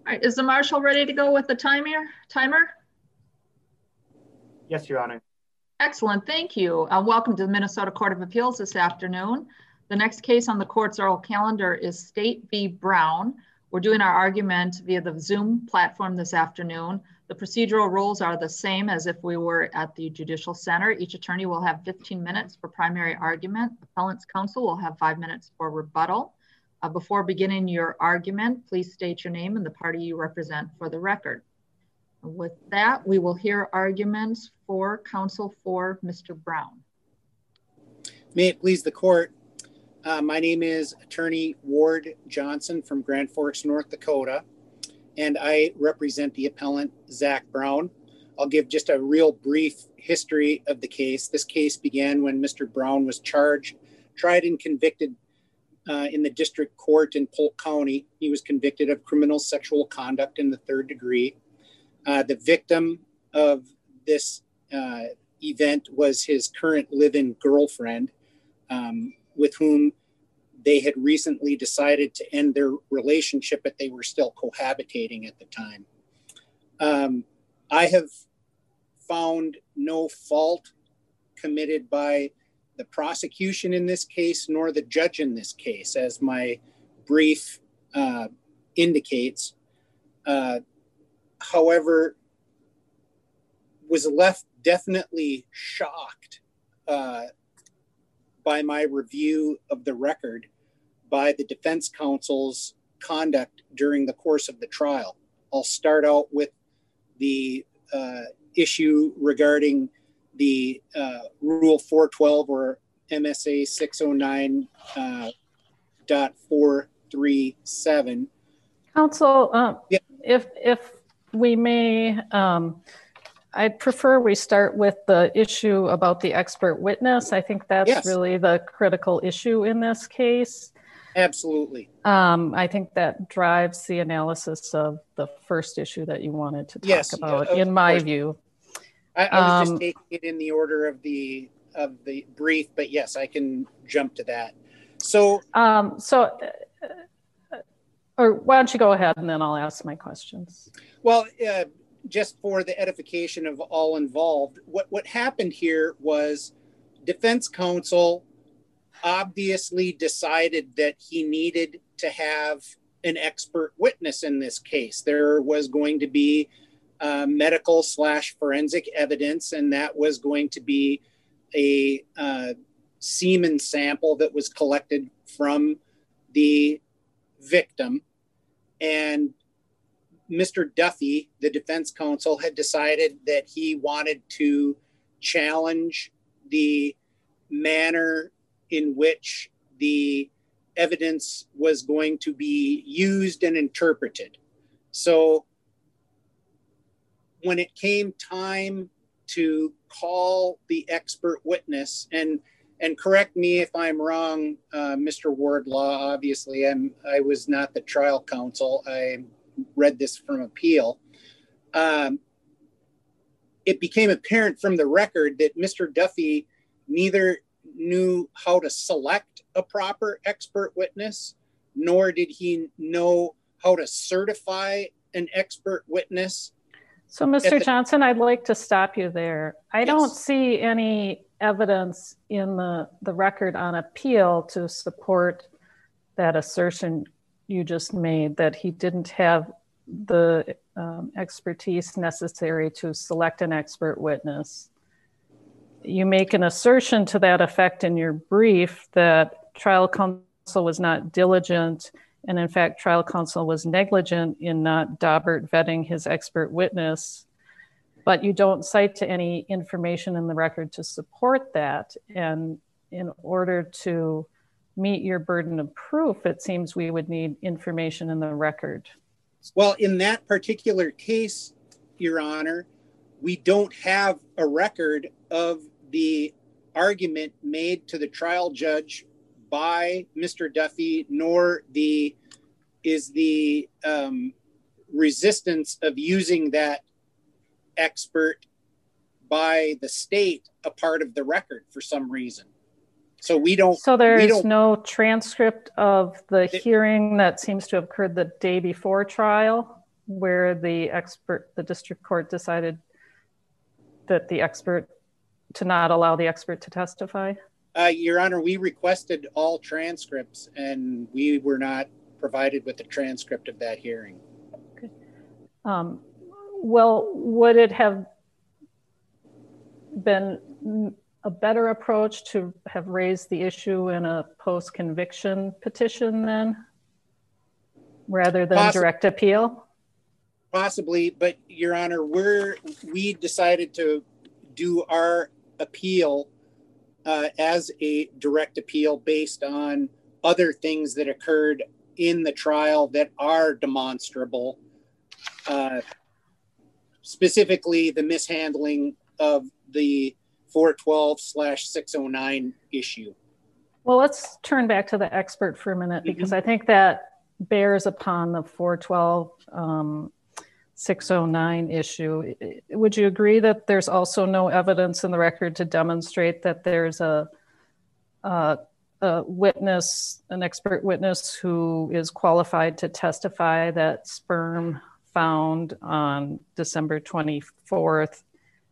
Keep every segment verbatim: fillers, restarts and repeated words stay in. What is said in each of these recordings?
All right, is the marshal ready to go with the timer? Timer? Yes, Your Honor. Excellent, thank you. Uh, welcome to the Minnesota Court of Appeals this afternoon. The next case on the court's oral calendar is State v. Brown. We're doing our argument via the Zoom platform this afternoon. The procedural rules are the same as if we were at the Judicial Center. Each attorney will have fifteen minutes for primary argument. Appellant's counsel will have five minutes for rebuttal. Uh, before beginning your argument, please state your name and the party you represent for the record. With that, we will hear arguments for counsel for Mister Brown. May it please the court. Uh, my name is Attorney Ward Johnson from Grand Forks, North Dakota, and I represent the appellant Zach Brown. I'll give just a real brief history of the case. This case began when Mister Brown was charged, tried and convicted uh, in the district court in Polk County. He was convicted of criminal sexual conduct in the third degree. Uh, the victim of this uh, event was his current live-in girlfriend, um, with whom they had recently decided to end their relationship, but they were still cohabitating at the time. Um, I have found no fault committed by the prosecution in this case, nor the judge in this case, as my brief uh, indicates. Uh, however, was left definitely shocked uh, by my review of the record by the defense counsel's conduct during the course of the trial. I'll start out with the uh, issue regarding the uh, Rule four twelve or M S A six oh nine uh, dot four three seven. Counsel, uh, yeah. if if we may, um, I'd prefer we start with the issue about the expert witness. I think that's yes. really the critical issue in this case. Absolutely. Um, I think that drives the analysis of the first issue that you wanted to talk yes, about, uh, in my course. view. I, I was um, just taking it in the order of the of the brief, but yes, I can jump to that. So, um, so, uh, or why don't you go ahead and then I'll ask my questions. Well, uh, just for the edification of all involved, what, what happened here was defense counsel obviously decided that he needed to have an expert witness in this case. There was going to be uh, medical slash forensic evidence, and that was going to be a uh, semen sample that was collected from the victim. And Mister Duffy, the defense counsel, had decided that he wanted to challenge the manner in which the evidence was going to be used and interpreted. So when it came time to call the expert witness, and and correct me if I'm wrong, uh, Mister Wardlaw, obviously I'm, I was not the trial counsel. I read this from appeal. Um, it became apparent from the record that Mister Duffy neither knew how to select a proper expert witness, nor did he know how to certify an expert witness. So, Mister the- Johnson, I'd like to stop you there. I Yes. don't see any evidence in the, the record on appeal to support that assertion you just made, that he didn't have the um, expertise necessary to select an expert witness. You make an assertion to that effect in your brief that trial counsel was not diligent, and in fact, trial counsel was negligent in not Daubert vetting his expert witness, but you don't cite to any information in the record to support that. And in order to meet your burden of proof, it seems we would need information in the record. Well, in that particular case, Your Honor, we don't have a record of the argument made to the trial judge by Mister Duffy, nor the is the um, resistance of using that expert by the state a part of the record for some reason. So we don't. So there's we don't, no transcript of the it, hearing that seems to have occurred the day before trial? where the expert, the district court decided that the expert, to not allow the expert to testify? Uh, Your Honor, we requested all transcripts and we were not provided with a transcript of that hearing. Okay. Um, well, would it have been a better approach to have raised the issue in a post-conviction petition then, rather than Possi- direct appeal? Possibly, but Your Honor, we're, we decided to do our appeal uh, as a direct appeal based on other things that occurred in the trial that are demonstrable, uh, specifically the mishandling of the four twelve slash six oh nine issue. Well, let's turn back to the expert for a minute, because mm-hmm. I think that bears upon the four twelve um, six oh nine issue. Would you agree that there's also no evidence in the record to demonstrate that there's a, a, a witness, an expert witness who is qualified to testify that sperm found on December twenty-fourth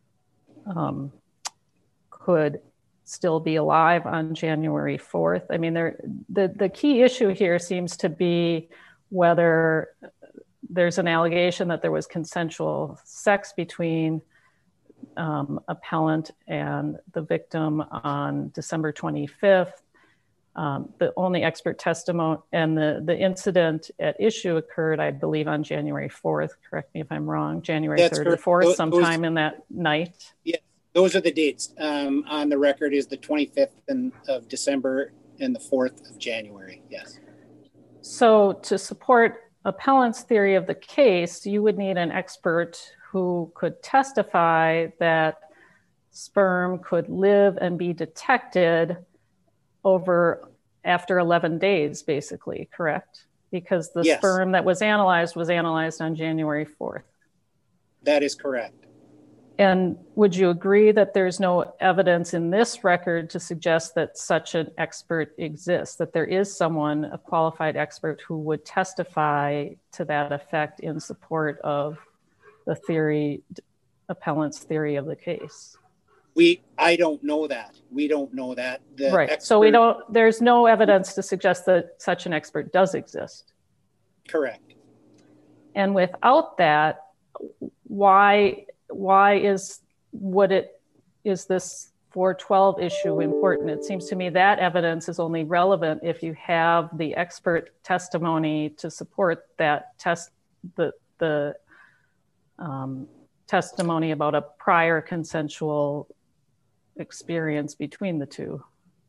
um, could still be alive on January fourth? I mean, there, the, the key issue here seems to be whether there's an allegation that there was consensual sex between um, appellant and the victim on December twenty-fifth. Um, the only expert testimony, and the, the incident at issue occurred, I believe, on January fourth. Correct me if I'm wrong, January That's third correct. Or fourth, those, sometime those, in that night. Yeah, those are the dates. Um, on the record is the twenty-fifth and, of December and the fourth of January, yes. So to support appellant's theory of the case, you would need an expert who could testify that sperm could live and be detected over after eleven days, basically, correct? Because the yes. sperm that was analyzed was analyzed on January fourth. That is correct. And would you agree that there's no evidence in this record to suggest that such an expert exists, that there is someone, a qualified expert, who would testify to that effect in support of the theory, appellant's theory of the case? We, I don't know that. We don't know that. The right. Expert, so we don't, there's no evidence to suggest that such an expert does exist. Correct. And without that, why, why is, would it, is this four twelve issue important? It seems to me that evidence is only relevant if you have the expert testimony to support that test, the, the um, testimony about a prior consensual experience between the two.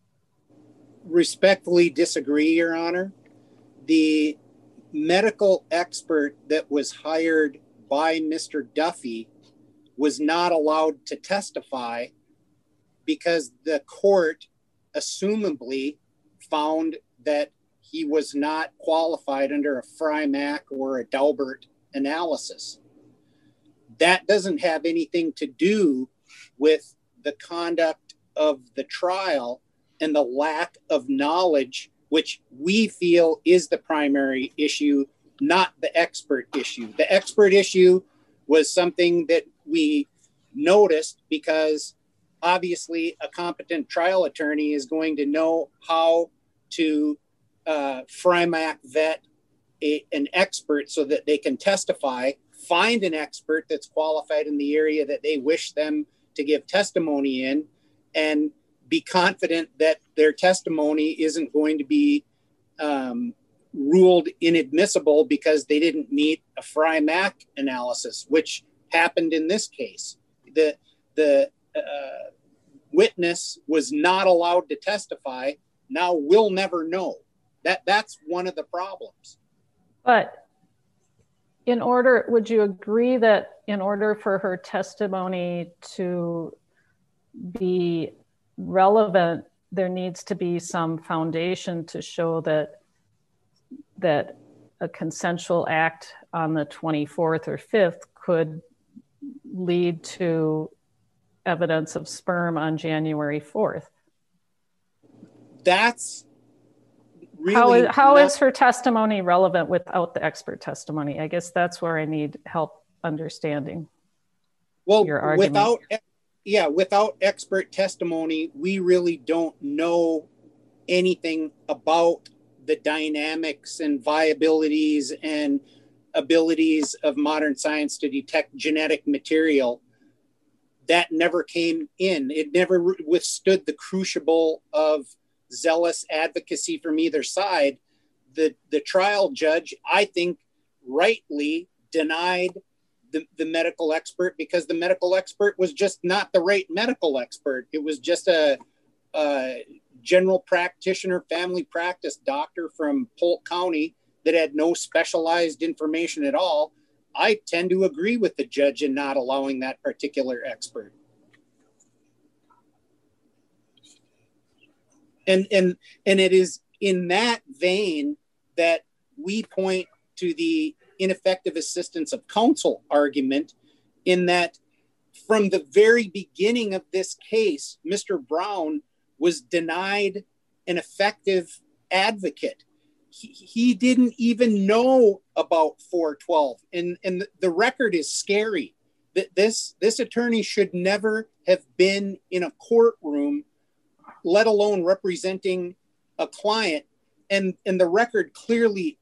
Respectfully disagree, Your Honor. The medical expert that was hired by Mister Duffy was not allowed to testify because the court assumably found that he was not qualified under a Frymack or a Daubert analysis. That doesn't have anything to do with the conduct of the trial and the lack of knowledge, which we feel is the primary issue, not the expert issue. The expert issue was something that we noticed because obviously a competent trial attorney is going to know how to uh, Frymack vet a, an expert so that they can testify, find an expert that's qualified in the area that they wish them to give testimony in, and be confident that their testimony isn't going to be um, ruled inadmissible because they didn't meet a Frymack analysis, which happened in this case. The, the uh, witness was not allowed to testify. Now we'll never know. That, that's one of the problems. But in order, would you agree that in order for her testimony to be relevant, there needs to be some foundation to show that that a consensual act on the twenty-fourth or fifth could lead to evidence of sperm on January fourth? That's really how is, how not, is her testimony relevant without the expert testimony? I guess that's where I need help understanding. Well, your argument. without, yeah, without expert testimony, we really don't know anything about the dynamics and viabilities and abilities of modern science to detect genetic material. That never came in. It never withstood the crucible of zealous advocacy from either side. The, the trial judge, I think, rightly denied the, the medical expert because the medical expert was just not the right medical expert. It was just a, a general practitioner, family practice doctor from Polk County that had no specialized information at all. I tend to agree with the judge in not allowing that particular expert. And, and, and it is in that vein that we point to the ineffective assistance of counsel argument, in that from the very beginning of this case, Mister Brown was denied an effective advocate. He, he didn't even know about four twelve. And, and the record is scary. That this, this attorney should never have been in a courtroom, let alone representing a client. And, and the record clearly,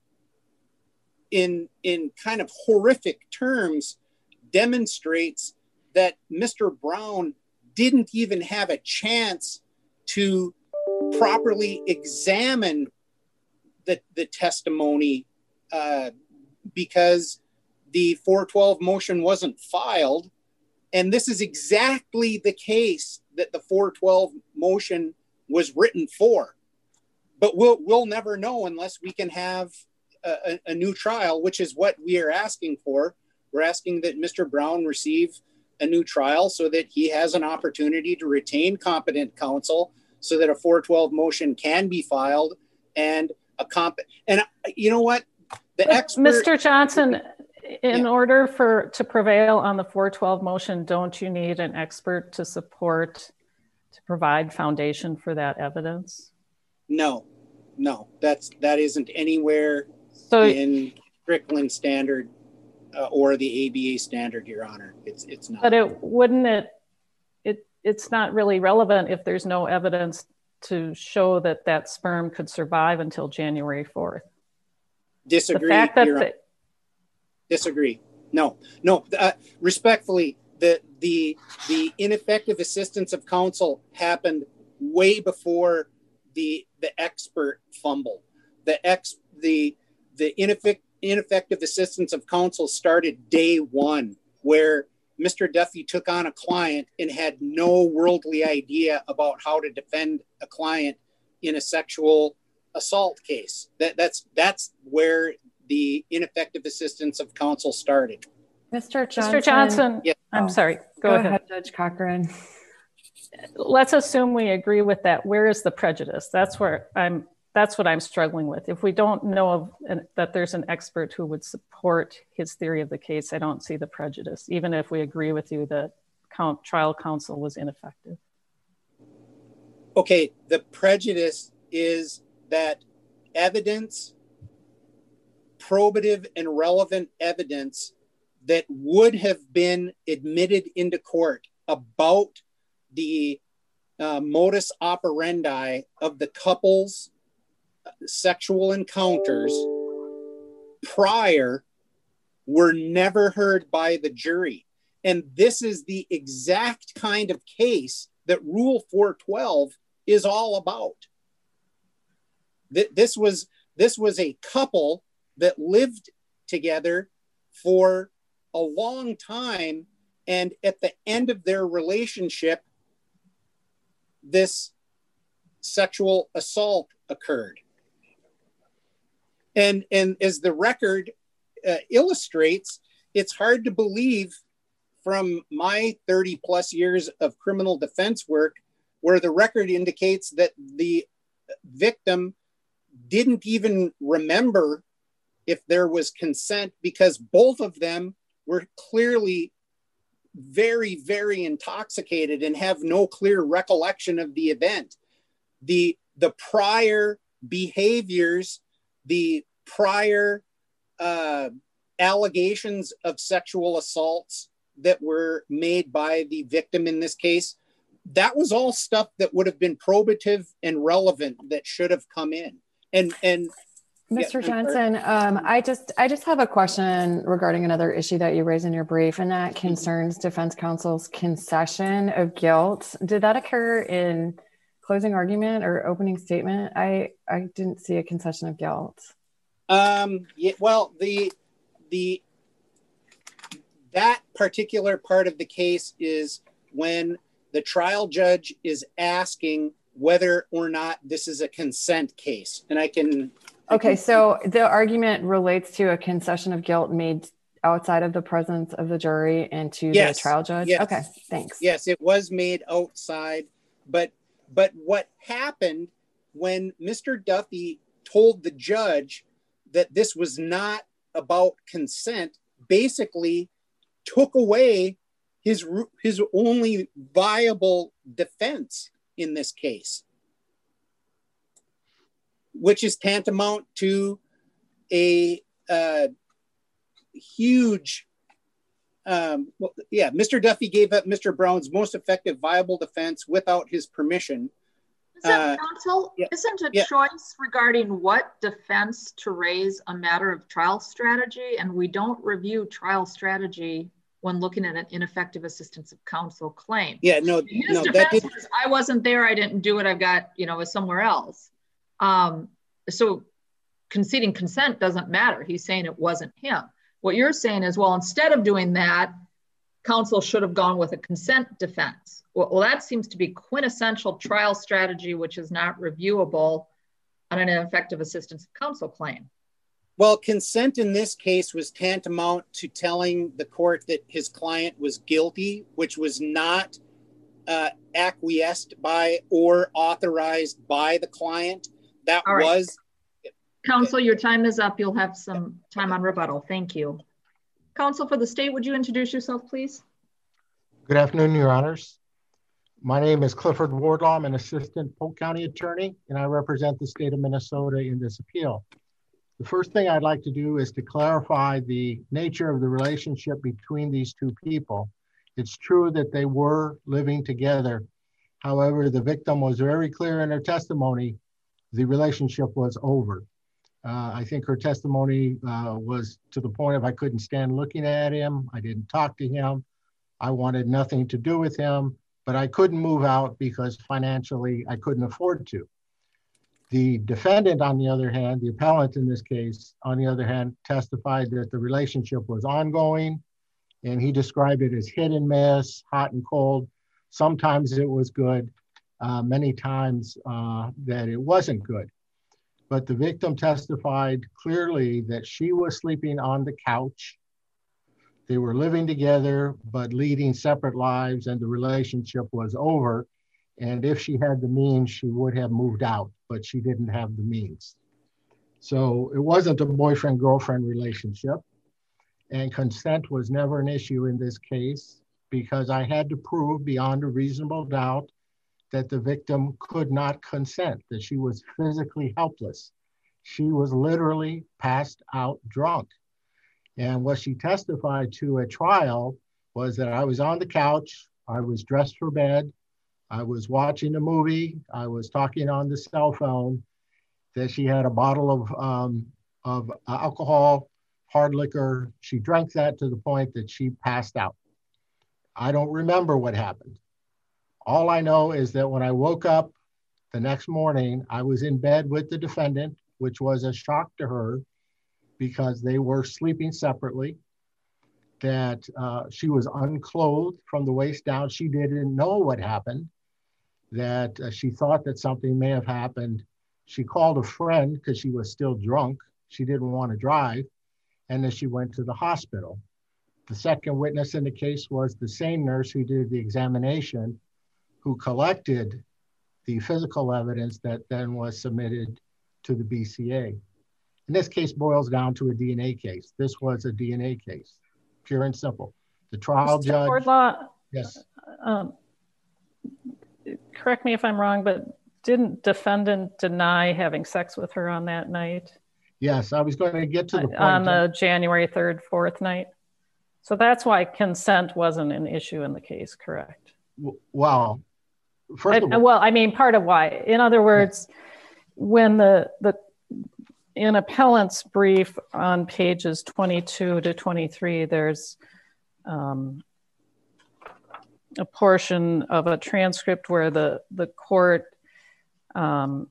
in, in kind of horrific terms, demonstrates that Mister Brown didn't even have a chance to properly examine the, the testimony uh, because the four twelve motion wasn't filed. And this is exactly the case that the four twelve motion was written for. But we'll, we'll never know unless we can have a, a new trial, which is what we are asking for. We're asking that Mister Brown receive a new trial so that he has an opportunity to retain competent counsel so that a four twelve motion can be filed and a comp. And you know what? The expert, Mister Johnson, in yeah. order for to prevail on the four twelve motion, don't you need an expert to support, to provide foundation for that evidence? No, no, that's, that isn't anywhere so, in Strickland standard uh, or the A B A standard, Your Honor. It's, it's not. But it wouldn't it, it, it's not really relevant if there's no evidence to show that that sperm could survive until January fourth. Disagree. The fact that Your the, Disagree. No, no, uh, respectfully, the, the, the ineffective assistance of counsel happened way before the, the expert fumble. The ex, the, the ineffective, ineffective assistance of counsel started day one, where Mister Duffy took on a client and had no worldly idea about how to defend a client in a sexual assault case. That, that's, that's where the ineffective assistance of counsel started. Mister Johnson. Mister Johnson, yes. I'm oh, sorry, go, go ahead. ahead, Judge Cochran. Let's assume we agree with that. Where is the prejudice? That's where I'm, that's what I'm struggling with. If we don't know of an, that there's an expert who would support his theory of the case, I don't see the prejudice, even if we agree with you that count, trial counsel was ineffective. Okay, the prejudice is that evidence, probative and relevant evidence that would have been admitted into court about the uh, modus operandi of the couple's sexual encounters prior were never heard by the jury. And this is the exact kind of case that Rule four twelve is all about. Th- this was, this was a couple that lived together for a long time, and at the end of their relationship, this sexual assault occurred. And, and as the record uh, illustrates, it's hard to believe from my thirty plus years of criminal defense work, where the record indicates that the victim didn't even remember if there was consent, because both of them were clearly very, very intoxicated and have no clear recollection of the event. The, the prior behaviors, the prior uh, allegations of sexual assaults that were made by the victim in this case, that was all stuff that would have been probative and relevant that should have come in. And and Mister yeah, Johnson, um, I just I just have a question regarding another issue that you raised in your brief, and that concerns defense counsel's concession of guilt. Did that occur in closing argument or opening statement? I I didn't see a concession of guilt. Um, yeah, well, the the that particular part of the case is when the trial judge is asking whether or not this is a consent case. And I can... I okay, can, so the argument relates to a concession of guilt made outside of the presence of the jury and to yes, the trial judge? Yes, okay, thanks. Yes, it was made outside. But, but what happened when Mister Duffy told the judge that this was not about consent, basically took away his his only viable defense in this case, which is tantamount to a uh, huge, um, well, yeah, Mister Duffy gave up Mister Brown's most effective viable defense without his permission. Isn't, uh, counsel, yeah, isn't a yeah. choice regarding what defense to raise a matter of trial strategy? And we don't review trial strategy when looking at an ineffective assistance of counsel claim. Yeah, no, His no, defense that did. was, I wasn't there, I didn't do it, I've got, you know, it was somewhere else. Um, so conceding consent doesn't matter. He's saying it wasn't him. What you're saying is, well, instead of doing that, counsel should have gone with a consent defense. Well, well, that seems to be quintessential trial strategy, which is not reviewable on an ineffective assistance of counsel claim. Well, consent in this case was tantamount to telling the court that his client was guilty, which was not uh, acquiesced by or authorized by the client. That All right. was... Counsel, your time is up. You'll have some time on rebuttal. Thank you. Counsel for the state, would you introduce yourself, please? Good afternoon, Your Honors. My name is Clifford Wardlaw. I'm an assistant Polk County attorney, and I represent the state of Minnesota in this appeal. The first thing I'd like to do is to clarify the nature of the relationship between these two people. It's true that they were living together. However, the victim was very clear in her testimony, the relationship was over. Uh, I think her testimony uh, was to the point of I couldn't stand looking at him. I didn't talk to him. I wanted nothing to do with him, but I couldn't move out because financially I couldn't afford to. The defendant, on the other hand, the appellant in this case, on the other hand, testified that the relationship was ongoing, and he described it as hit and miss, hot and cold. Sometimes it was good, uh, many times uh, that it wasn't good. But the victim testified clearly that she was sleeping on the couch. They were living together, but leading separate lives, and the relationship was over. And if she had the means, she would have moved out, but she didn't have the means. So it wasn't a boyfriend-girlfriend relationship. And consent was never an issue in this case because I had to prove beyond a reasonable doubt that the victim could not consent, that she was physically helpless. She was literally passed out drunk. And what she testified to at trial was that I was on the couch, I was dressed for bed, I was watching a movie, I was talking on the cell phone, that she had a bottle of, um, of alcohol, hard liquor. She drank that to the point that she passed out. I don't remember what happened. All I know is that when I woke up the next morning, I was in bed with the defendant, which was a shock to her because they were sleeping separately, that uh, she was unclothed from the waist down. She didn't know what happened, that uh, she thought that something may have happened. She called a friend because she was still drunk. She didn't want to drive, and then she went to the hospital. The second witness in the case was the same nurse who did the examination, who collected the physical evidence that then was submitted to the B C A. And this case boils down to a D N A case. This was a D N A case, pure and simple. The trial Mister judge- Wardlaw, Yes. um, correct me if I'm wrong, but didn't defendant deny having sex with her on that night? Yes, I was going to get to the point. On the January third, fourth night. So that's why consent wasn't an issue in the case, correct? Well, first of I, all, well, I mean, part of why. In other words, yeah. when the the in appellant's brief on pages twenty-two to twenty-three, there's um, a portion of a transcript where the the court um,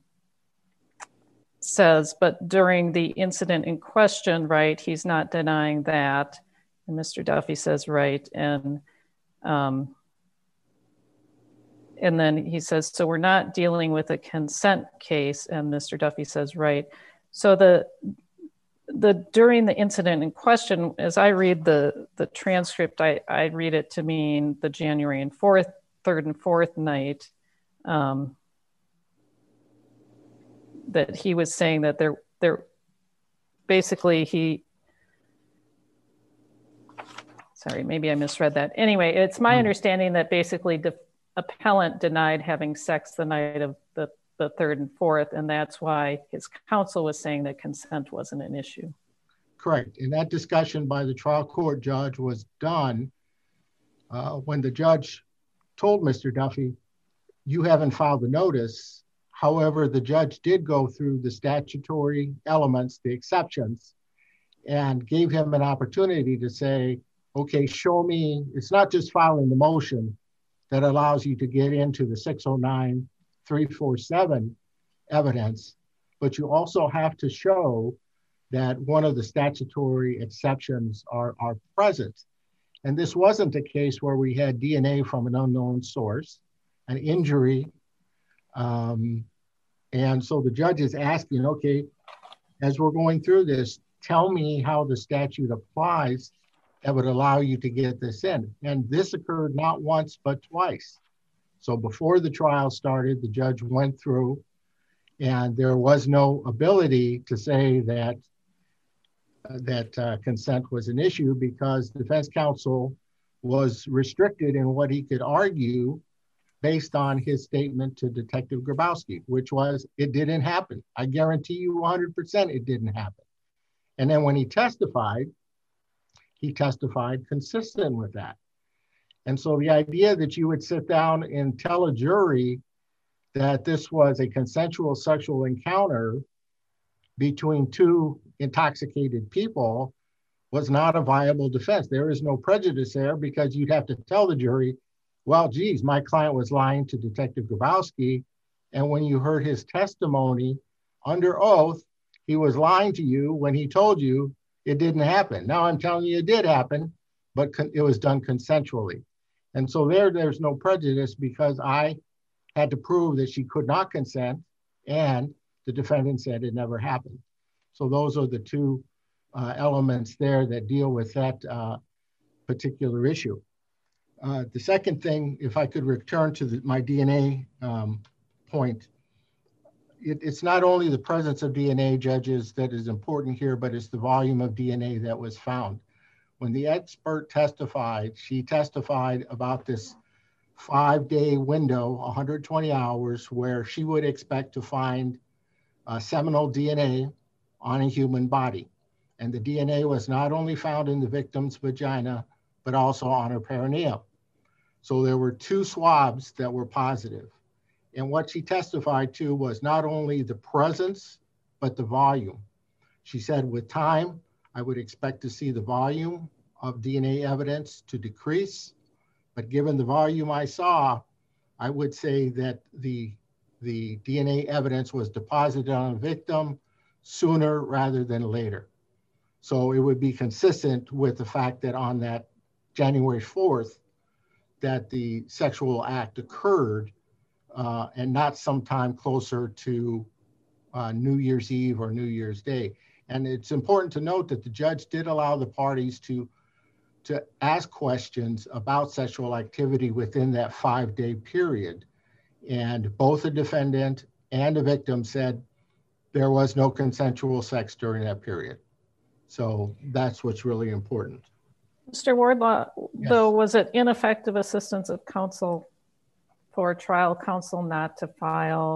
says, but during the incident in question, right, he's not denying that. And Mister Duffy says, right. And, um, and then he says, so we're not dealing with a consent case. And Mister Duffy says, right. So the, the, during the incident in question, as I read the, the transcript, I, I read it to mean the January and fourth, third and fourth night, um, that he was saying that there, there, basically he, sorry, maybe I misread that. Anyway, it's my mm. understanding that basically the appellant denied having sex the night of the, the third and fourth, and that's why his counsel was saying that consent wasn't an issue. Correct. And that discussion by the trial court judge was done uh, when the judge told Mister Duffy, you haven't filed the notice. However, the judge did go through the statutory elements, the exceptions, and gave him an opportunity to say, okay, show me, it's not just filing the motion that allows you to get into the six oh nine, three forty-seven evidence, but you also have to show that one of the statutory exceptions are, are present. And this wasn't a case where we had D N A from an unknown source, an injury. Um, and so the judge is asking, okay, as we're going through this, tell me how the statute applies that would allow you to get this in. And this occurred not once, but twice. So before the trial started, the judge went through and there was no ability to say that, uh, that uh, consent was an issue because the defense counsel was restricted in what he could argue based on his statement to Detective Grabowski, which was, it didn't happen. I guarantee you one hundred percent it didn't happen. And then when he testified, he testified consistent with that. And so the idea that you would sit down and tell a jury that this was a consensual sexual encounter between two intoxicated people was not a viable defense. There is no prejudice there because you'd have to tell the jury, well, geez, my client was lying to Detective Grabowski. And when you heard his testimony under oath, he was lying to you when he told you it didn't happen. Now I'm telling you it did happen, but it was done consensually. And so there, there's no prejudice because I had to prove that she could not consent and the defendant said it never happened. So those are the two uh, elements there that deal with that uh, particular issue. Uh, the second thing, if I could return to the, my D N A um, point, It, it's not only the presence of D N A, judges, that is important here, but it's the volume of D N A that was found. When the expert testified, she testified about this five-day window, one hundred twenty hours, where she would expect to find uh, seminal D N A on a human body. And the D N A was not only found in the victim's vagina, but also on her perineum. So there were two swabs that were positive. And what she testified to was not only the presence, but the volume. She said, with time, I would expect to see the volume of D N A evidence to decrease. But given the volume I saw, I would say that the, the D N A evidence was deposited on a victim sooner rather than later. So it would be consistent with the fact that on that January fourth, that the sexual act occurred uh, and not sometime closer to uh, New Year's Eve or New Year's Day. And it's important to note that the judge did allow the parties to, to ask questions about sexual activity within that five-day period. And both the defendant and the victim said there was no consensual sex during that period. So that's what's really important. Mister Wardlaw, Yes. Though, was it ineffective assistance of counsel for trial counsel not to file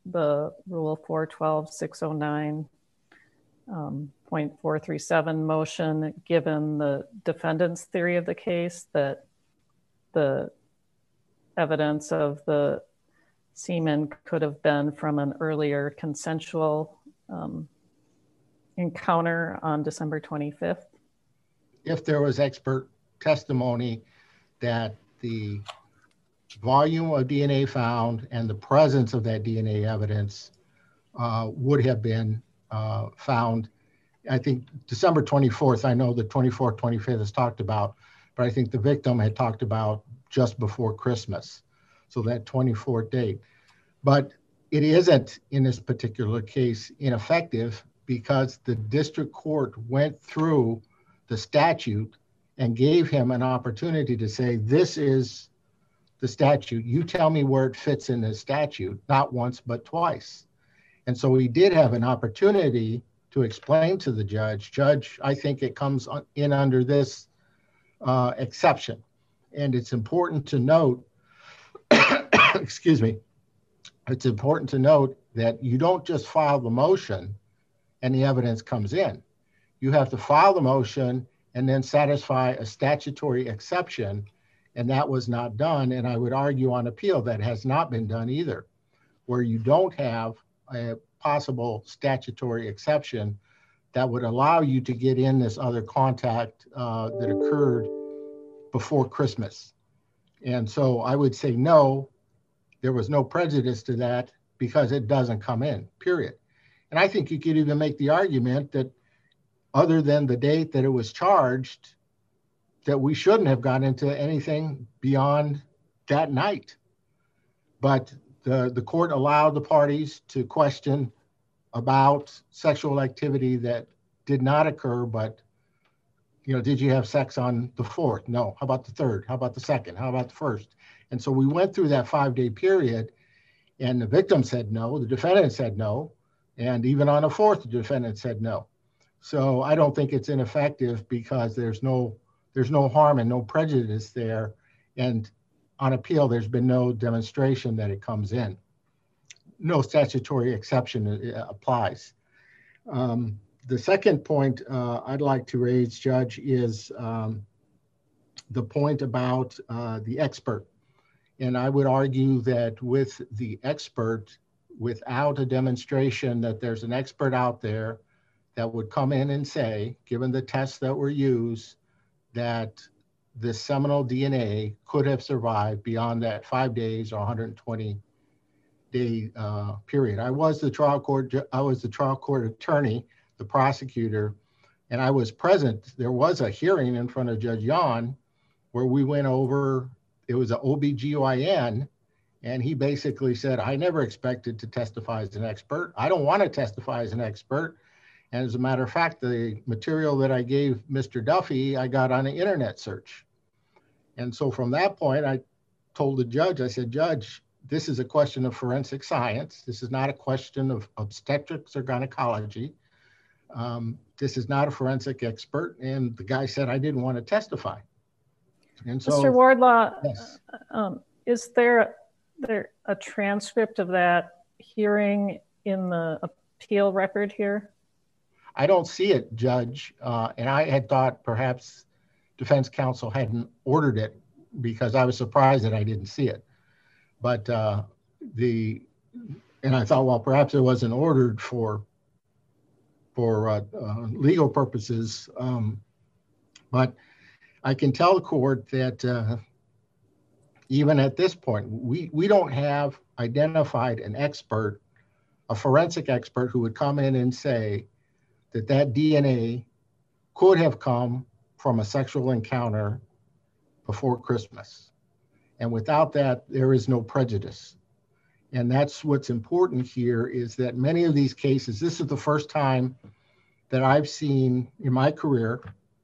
the Rule four twelve six oh nine um, point four three seven motion, given the defendant's theory of the case that the evidence of the semen could have been from an earlier consensual um, encounter on December twenty-fifth? If there was expert testimony that the volume of D N A found and the presence of that D N A evidence uh, would have been uh, found. I think December twenty-fourth, I know the twenty-fourth, twenty-fifth is talked about, but I think the victim had talked about just before Christmas. So that twenty-fourth date. But it isn't in this particular case ineffective because the district court went through the statute and gave him an opportunity to say, this is the statute. You tell me where it fits in the statute, not once, but twice. And so we did have an opportunity to explain to the judge, Judge, I think it comes in under this uh, exception. And it's important to note, excuse me, it's important to note that you don't just file the motion and the evidence comes in. You have to file the motion and then satisfy a statutory exception, and that was not done. And I would argue on appeal that has not been done either, where you don't have a possible statutory exception that would allow you to get in this other contact uh, that occurred before Christmas. And so I would say no, there was no prejudice to that because it doesn't come in, period. And I think you could even make the argument that other than the date that it was charged, that we shouldn't have gone into anything beyond that night. But the, the court allowed the parties to question about sexual activity that did not occur, but, you know, did you have sex on the fourth? No. How about the third? How about the second? How about the first? And so we went through that five-day period, and the victim said no, the defendant said no, and even on the fourth, the defendant said no. So I don't think it's ineffective because there's no there's no harm and no prejudice there. And on appeal, there's been no demonstration that it comes in. No statutory exception applies. Um, the second point uh, I'd like to raise, Judge, is um, the point about uh, the expert. And I would argue that with the expert, without a demonstration that there's an expert out there that would come in and say, given the tests that were used, that the seminal D N A could have survived beyond that five days or one hundred twenty day uh, period. I was the trial court, I was the trial court attorney, the prosecutor, and I was present. There was a hearing in front of Judge Yon where we went over, it was an O B G Y N, and he basically said, I never expected to testify as an expert. I don't want to testify as an expert. And as a matter of fact, the material that I gave Mister Duffy, I got on an internet search. And so from that point, I told the judge, I said, Judge, this is a question of forensic science. This is not a question of obstetrics or gynecology. Um, this is not a forensic expert. And the guy said, I didn't want to testify. And so, Mister Wardlaw, yes. um, is there, there a transcript of that hearing in the appeal record here? I don't see it, Judge. Uh, and I had thought perhaps defense counsel hadn't ordered it because I was surprised that I didn't see it. But uh, the, and I thought, well, perhaps it wasn't ordered for, for uh, uh, legal purposes. Um, but I can tell the court that uh, even at this point, we, we don't have identified an expert, a forensic expert who would come in and say that that D N A could have come from a sexual encounter before Christmas. And without that, there is no prejudice. And that's what's important here is that many of these cases, this is the first time that I've seen in my career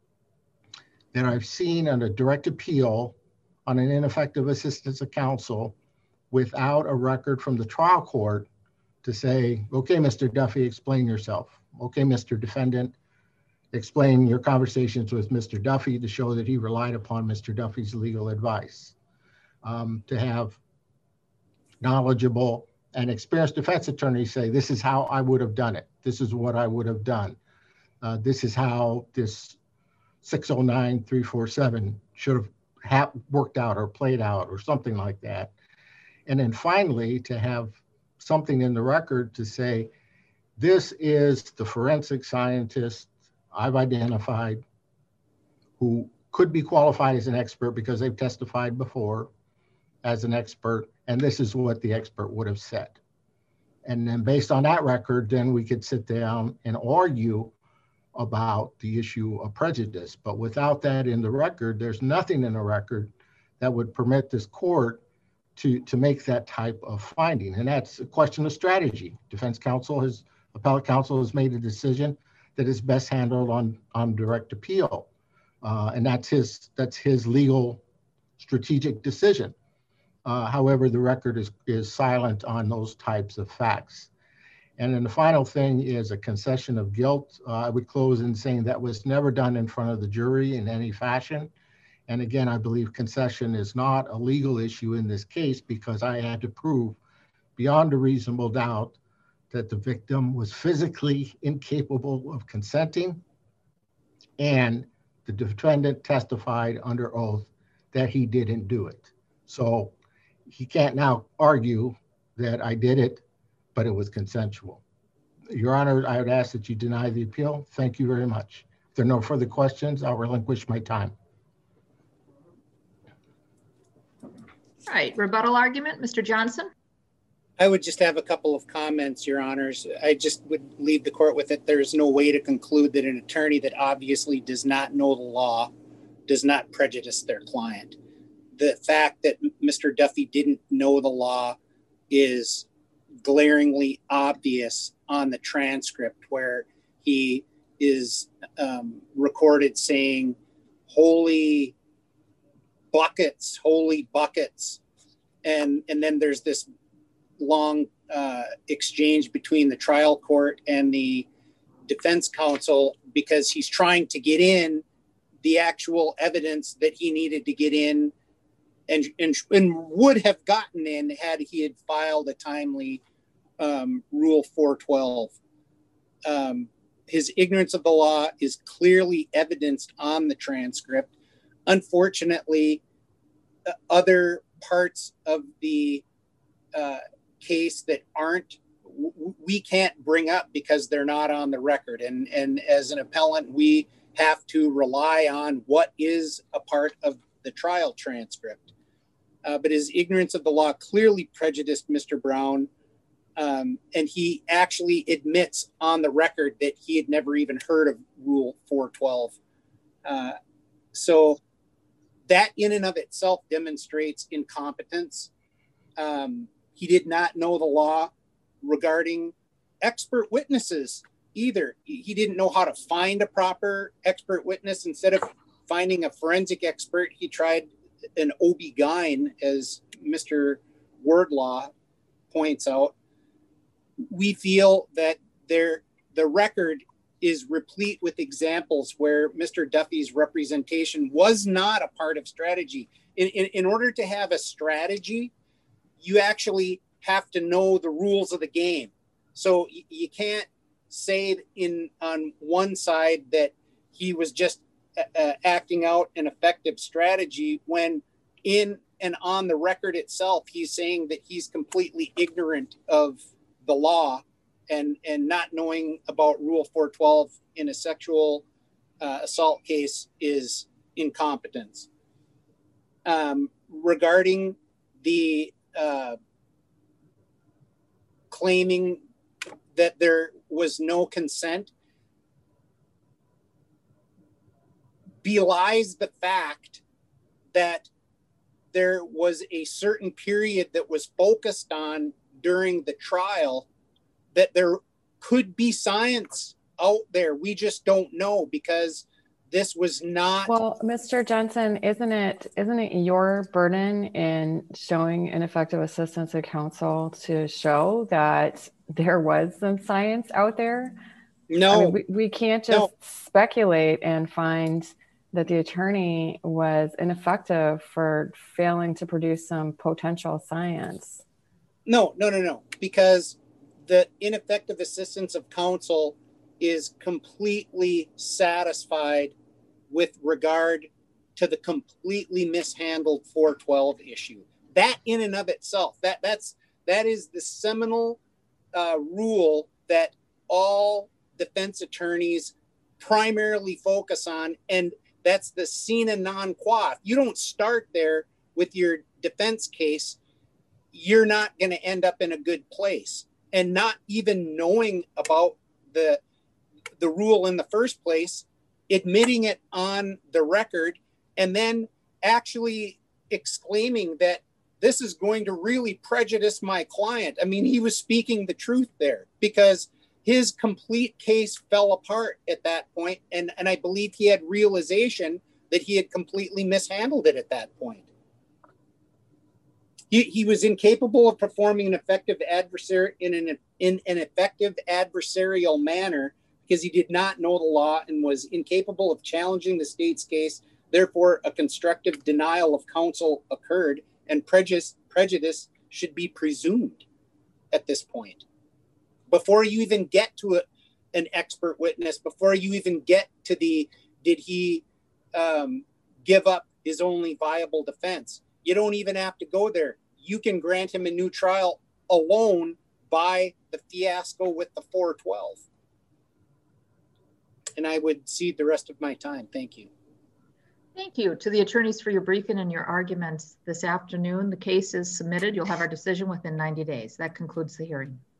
that I've seen on a direct appeal on an ineffective assistance of counsel without a record from the trial court to say, okay, Mister Duffy, explain yourself. Okay, Mister Defendant, explain your conversations with Mister Duffy to show that he relied upon Mister Duffy's legal advice. Um, to have knowledgeable an experienced defense attorney say, this is how I would have done it. This is what I would have done. Uh, this is how this six oh nine three four seven should have ha- worked out or played out or something like that. And then finally, to have something in the record to say, this is the forensic scientist I've identified who could be qualified as an expert because they've testified before as an expert, and this is what the expert would have said. And then based on that record, then we could sit down and argue about the issue of prejudice. But without that in the record, there's nothing in the record that would permit this court to, to make that type of finding. And that's a question of strategy. Defense counsel has, appellate counsel has made a decision that is best handled on, on direct appeal. Uh, and that's his, that's his legal strategic decision. Uh, however, the record is, is silent on those types of facts. And then the final thing is a concession of guilt. Uh, I would close in saying that was never done in front of the jury in any fashion. And again, I believe concession is not a legal issue in this case because I had to prove beyond a reasonable doubt that the victim was physically incapable of consenting, and the defendant testified under oath that he didn't do it. So he can't now argue that I did it, but it was consensual. Your Honor, I would ask that you deny the appeal. Thank you very much. If there are no further questions, I'll relinquish my time. All right, rebuttal argument, Mister Johnson. I would just have a couple of comments, Your Honors. I just would leave the court with it. There's no way to conclude that an attorney that obviously does not know the law does not prejudice their client. The fact that Mister Duffy didn't know the law is glaringly obvious on the transcript, where he is um, recorded saying, holy buckets, holy buckets. And, and then there's this long uh, exchange between the trial court and the defense counsel because he's trying to get in the actual evidence that he needed to get in and, and, and would have gotten in had he had filed a timely um, Rule four twelve. Um, his ignorance of the law is clearly evidenced on the transcript. Unfortunately, uh, other parts of the uh, case that aren't, w- we can't bring up because they're not on the record. And, and as an appellant, we have to rely on what is a part of the trial transcript. Uh, but his ignorance of the law clearly prejudiced Mister Brown. Um, and he actually admits on the record that he had never even heard of Rule four twelve. Uh, so that in and of itself demonstrates incompetence. Um, he did not know the law regarding expert witnesses either. He didn't know how to find a proper expert witness. Instead of finding a forensic expert, he tried an O B G Y N, as Mister Wardlaw points out. We feel that there, the record is replete with examples where Mister Duffy's representation was not a part of strategy. In, in, in order to have a strategy, you actually have to know the rules of the game. So you, you can't say in on one side that he was just uh, acting out an effective strategy when in and on the record itself, he's saying that he's completely ignorant of the law and, and not knowing about Rule four twelve in a sexual uh, assault case is incompetence. Um, regarding the uh, claiming that there was no consent, belies the fact that there was a certain period that was focused on during the trial, that there could be science out there. We just don't know because this was not. Well, Mister Johnson, isn't it isn't it your burden in showing ineffective assistance of counsel to show that there was some science out there? No, I mean, we, we can't just no. speculate and find that the attorney was ineffective for failing to produce some potential science. No, no, no, no, because the ineffective assistance of counsel is completely satisfied with regard to the completely mishandled four twelve issue. That in and of itself, that that's that is the seminal uh, rule that all defense attorneys primarily focus on, and that's the sine non qua. If you don't start there with your defense case, you're not going to end up in a good place. And not even knowing about the the rule in the first place, admitting it on the record, and then actually exclaiming that this is going to really prejudice my client. I mean, he was speaking the truth there, because his complete case fell apart at that point, and, and I believe he had realization that he had completely mishandled it at that point. He, he was incapable of performing an effective adversary in an in an effective adversarial manner because he did not know the law and was incapable of challenging the state's case. Therefore, a constructive denial of counsel occurred, and prejudice prejudice should be presumed at this point. Before you even get to a, an expert witness, before you even get to the did he um, give up his only viable defense, you don't even have to go there. You can grant him a new trial alone by the fiasco with the four twelve. And I would cede the rest of my time. Thank you. Thank you to the attorneys for your briefing and your arguments this afternoon. The case is submitted. You'll have our decision within ninety days. That concludes the hearing.